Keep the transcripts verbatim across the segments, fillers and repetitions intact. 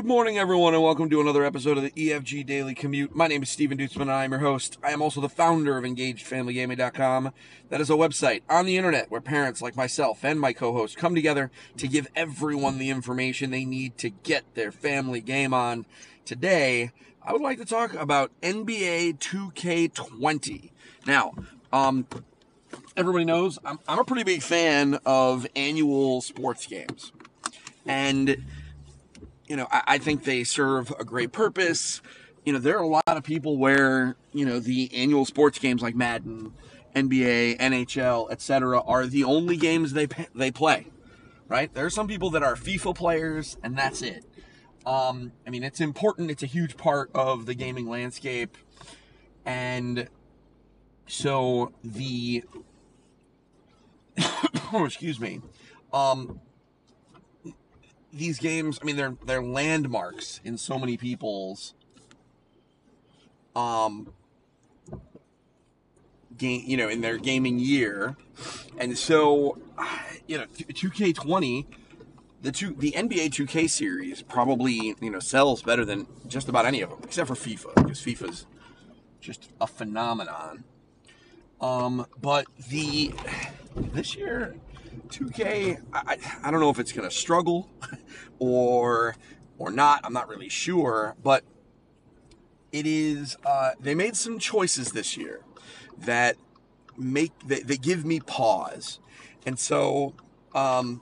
Good morning, everyone, and welcome to another episode of the E F G Daily Commute. My name is Steven Dutzman, and I am your host. I am also the founder of Engaged Family Gaming dot com. That is a website on the internet where parents like myself and my co-host come together to give everyone the information they need to get their family game on. Today, I would like to talk about N B A two K twenty. Now, um, everybody knows I'm, I'm a pretty big fan of annual sports games. And You know, I, I think they serve a great purpose. You know, there are a lot of people where, you know, the annual sports games like Madden, N B A, N H L, et cetera are the only games they they play, right? There are some people that are FIFA players, and that's it. Um, I mean, it's important. It's a huge part of the gaming landscape. And so the... oh, excuse me. Um... These games, I mean, they're they're landmarks in so many people's um game, you know, in their gaming year, and so you know, two K twenty, the two the N B A two K series probably you know sells better than just about any of them, except for FIFA, because FIFA's just a phenomenon. Um, but the this year. two K, I, I don't know if it's going to struggle or or not. I'm not really sure, but it is. Uh, they made some choices this year that make that, that give me pause, and so, um,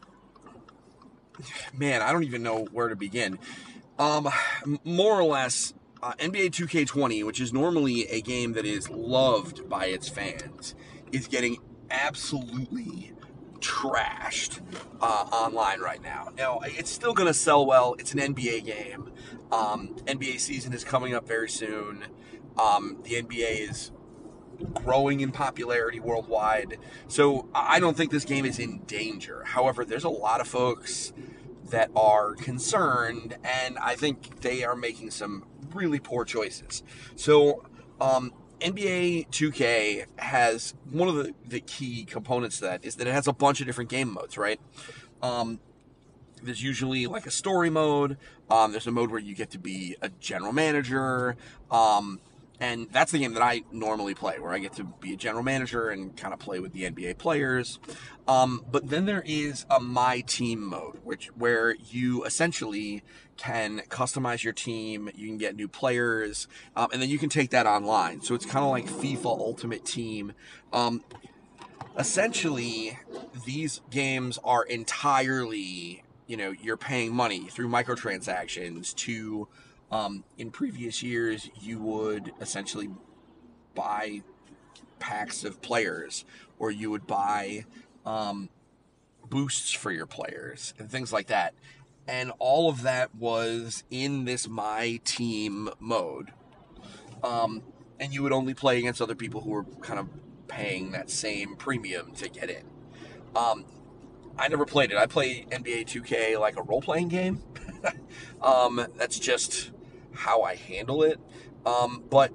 man, I don't even know where to begin. Um, more or less, uh, N B A two K twenty, which is normally a game that is loved by its fans, is getting absolutely trashed uh, online right now. Now, it's still going to sell well. It's an N B A game. Um, N B A season is coming up very soon. Um, the N B A is growing in popularity worldwide. So I don't think this game is in danger. However, there's a lot of folks that are concerned, and I think they are making some really poor choices. So, um, N B A two K has one of the, the key components to that is that it has a bunch of different game modes, right? Um, there's usually like a story mode. Um, there's a mode where you get to be a general manager. Um, and that's the game that I normally play, where I get to be a general manager and kind of play with the N B A players. Um, but then there is a My Team mode, which where you essentially can customize your team, you can get new players, um, and then you can take that online. So it's kind of like FIFA Ultimate Team. Um, essentially, these games are entirely, you know, you're paying money through microtransactions to, um, in previous years, you would essentially buy packs of players, or you would buy um, boosts for your players and things like that. And all of that was in this My Team mode. Um, and you would only play against other people who were kind of paying that same premium to get in. Um, I never played it. I play N B A two K like a role-playing game. um, that's just how I handle it. Um, but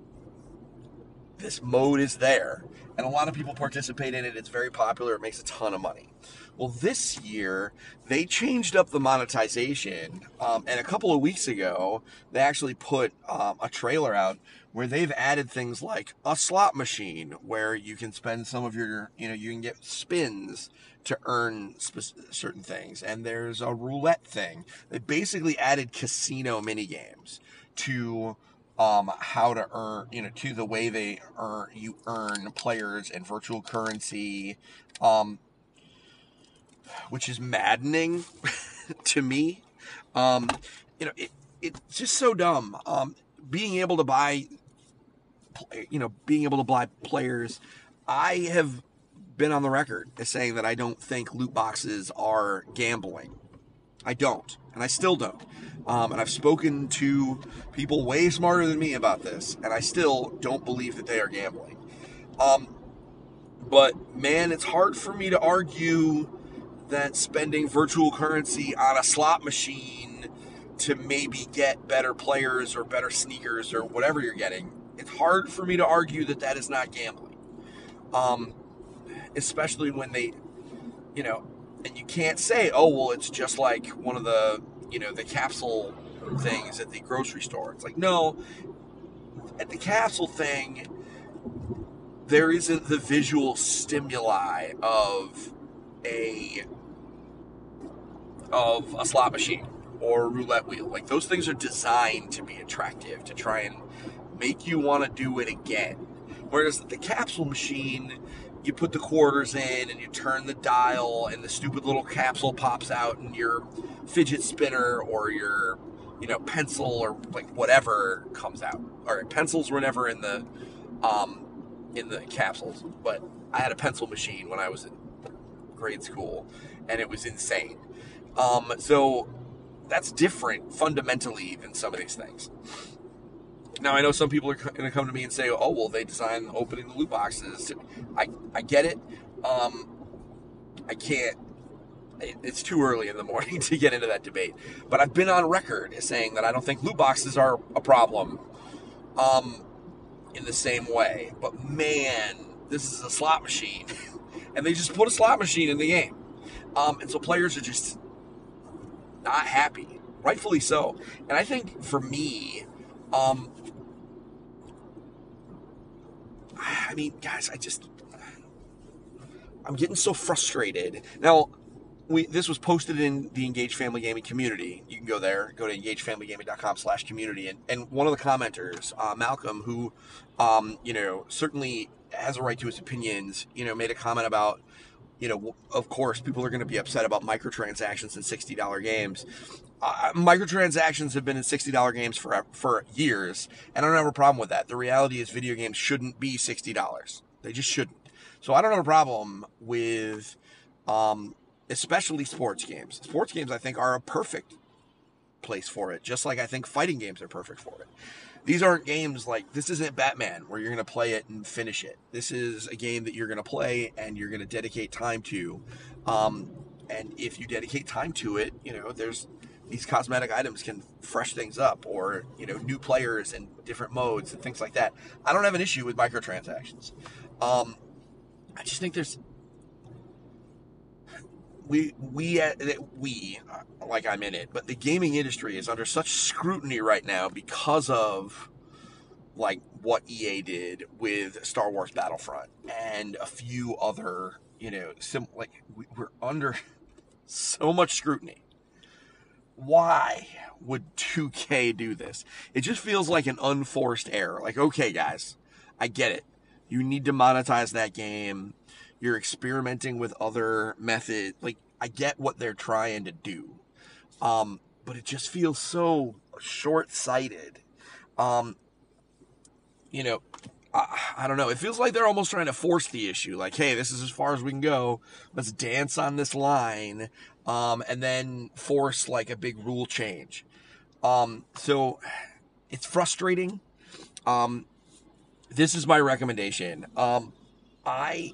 this mode is there, and a lot of people participate in it. It's very popular. It makes a ton of money. Well, this year, they changed up the monetization, um, and a couple of weeks ago, they actually put um, a trailer out where they've added things like a slot machine, where you can spend some of your, you know, you can get spins to earn sp- certain things, and there's a roulette thing. They basically added casino minigames to um, how to earn, you know, to the way they earn, you earn players and virtual currency, um, which is maddening to me. Um, you know, it, it's just so dumb. Um, being able to buy, you know, being able to buy players, I have been on the record as saying that I don't think loot boxes are gambling. I don't, and I still don't. Um, and I've spoken to people way smarter than me about this, and I still don't believe that they are gambling. Um, but man, it's hard for me to argue that spending virtual currency on a slot machine to maybe get better players or better sneakers or whatever you're getting, it's hard for me to argue that that is not gambling. Um, especially when they, you know, and you can't say, oh, well, it's just like one of the you know, the capsule things at the grocery store. It's like, no, at the capsule thing, there isn't the visual stimuli of a of a slot machine or a roulette wheel. Like, those things are designed to be attractive, to try and make you want to do it again. Whereas the capsule machine, you put the quarters in and you turn the dial and the stupid little capsule pops out and your fidget spinner or your, you know, pencil or like whatever comes out. All right, pencils were never in the um, in the capsules, but I had a pencil machine when I was in grade school, and it was insane. Um, so that's different fundamentally than some of these things. Now, I know some people are going to come to me and say, oh, well, they design opening the loot boxes. I, I get it. Um, I can't. It's too early in the morning to get into that debate. But I've been on record as saying that I don't think loot boxes are a problem um, in the same way. But, man, this is a slot machine. And they just put a slot machine in the game. Um, and so players are just not happy. Rightfully so. And I think for me... Um, I mean, guys, I just, I'm getting so frustrated. Now, we this was posted in the Engage Family Gaming community. You can go there, go to engagefamilygaming.com slash community. And, and one of the commenters, uh, Malcolm, who, um, you know, certainly has a right to his opinions, you know, made a comment about, you know, of course, people are going to be upset about microtransactions in sixty dollars games. Uh, microtransactions have been in sixty dollars games for for years, and I don't have a problem with that. The reality is video games shouldn't be sixty dollars. They just shouldn't. So I don't have a problem with, um, especially sports games. Sports games, I think, are a perfect place for it, just like I think fighting games are perfect for it. These aren't games like, this isn't Batman where you're going to play it and finish it. This is a game that you're going to play and you're going to dedicate time to. Um, and if you dedicate time to it, you know, there's these cosmetic items can fresh things up, or, you know, new players and different modes and things like that. I don't have an issue with microtransactions. Um, I just think there's, we, we, uh, we, uh, like I'm in it, but the gaming industry is under such scrutiny right now because of, like, what E A did with Star Wars Battlefront and a few other, you know, sim- like, we, we're under so much scrutiny. Why would two K do this? It just feels like an unforced error. Like, okay, guys, I get it. You need to monetize that game. You're experimenting with other methods. Like, I get what they're trying to do. Um, but it just feels so short-sighted. Um, you know, I, I don't know. It feels like they're almost trying to force the issue. Like, hey, this is as far as we can go. Let's dance on this line. Um, and then force, like, a big rule change. Um, so, it's frustrating. Um, this is my recommendation. Um, I...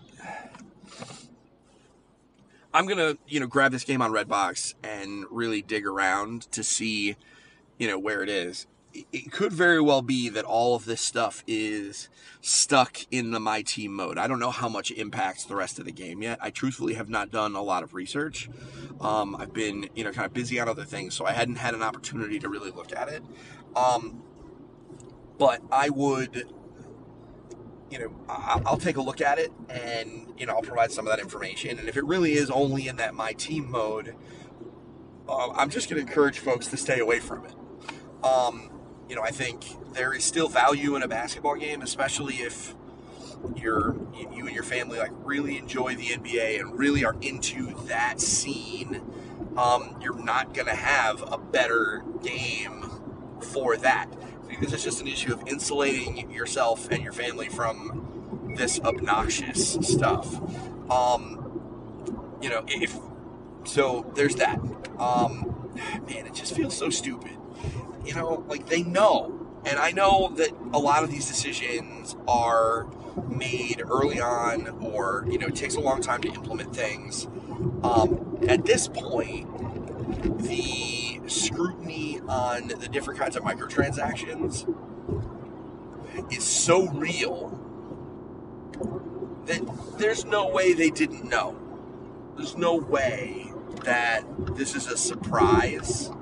I'm going to, you know, grab this game on Redbox and really dig around to see, you know, where it is. It could very well be that all of this stuff is stuck in the My Team mode. I don't know how much it impacts the rest of the game yet. I truthfully have not done a lot of research. Um, I've been, you know, kind of busy on other things, so I hadn't had an opportunity to really look at it. Um, but I would... you know, I'll take a look at it and, you know, I'll provide some of that information. And if it really is only in that My Team mode, uh, I'm just going to encourage folks to stay away from it. Um, you know, I think there is still value in a basketball game, especially if you're, you and your family, like, really enjoy the N B A and really are into that scene. Um, you're not going to have a better game for that. This is just an issue of insulating yourself and your family from this obnoxious stuff. Um, you know, if so, there's that. Um, man, it just feels so stupid. You know, like, they know, and I know that a lot of these decisions are made early on, or, you know, it takes a long time to implement things. Um, at this point, the scrutiny on the different kinds of microtransactions is so real that there's no way they didn't know. There's no way that this is a surprise.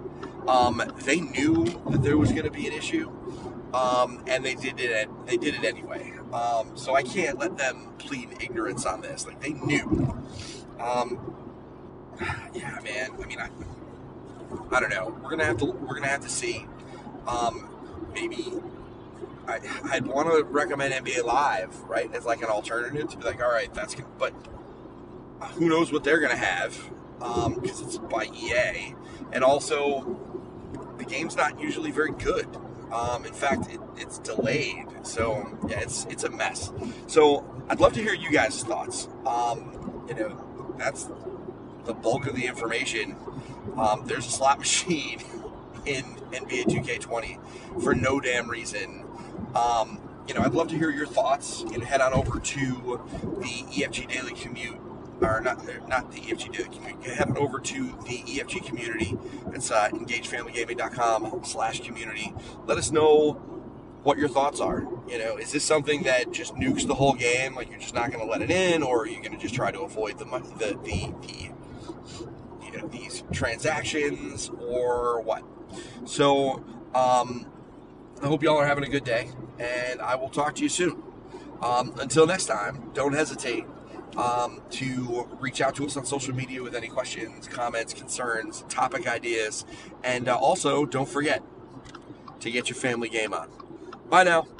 Um, they knew that there was going to be an issue, um, and they did it. They did it anyway. Um, so I can't let them plead ignorance on this. Like, they knew. Um, yeah, man. I mean, I, I don't know. We're gonna have to. We're gonna have to see. Um, maybe I, I'd want to recommend N B A Live, right, as like an alternative to be like, all right, that's good. But who knows what they're gonna have, because um, it's by E A, and also the game's not usually very good. Um, in fact, it, it's delayed, so yeah, it's it's a mess. So I'd love to hear you guys' thoughts. Um, you know, that's the bulk of the information. Um, there's a slot machine in N B A two K twenty for no damn reason. Um, you know, I'd love to hear your thoughts. You know, head on over to the E F G Daily Commute, or not, not the E F G Daily Commute. Head on over to the E F G community. It's uh, engage family gaming dot com slash community. Let us know what your thoughts are. You know, is this something that just nukes the whole game? Like, you're just not going to let it in, or are you going to just try to avoid the the the, the you know, these transactions, or what? So, um, I hope y'all are having a good day, and I will talk to you soon. Um, until next time, don't hesitate um, to reach out to us on social media with any questions, comments, concerns, topic ideas, and uh, also don't forget to get your family game on. Bye now.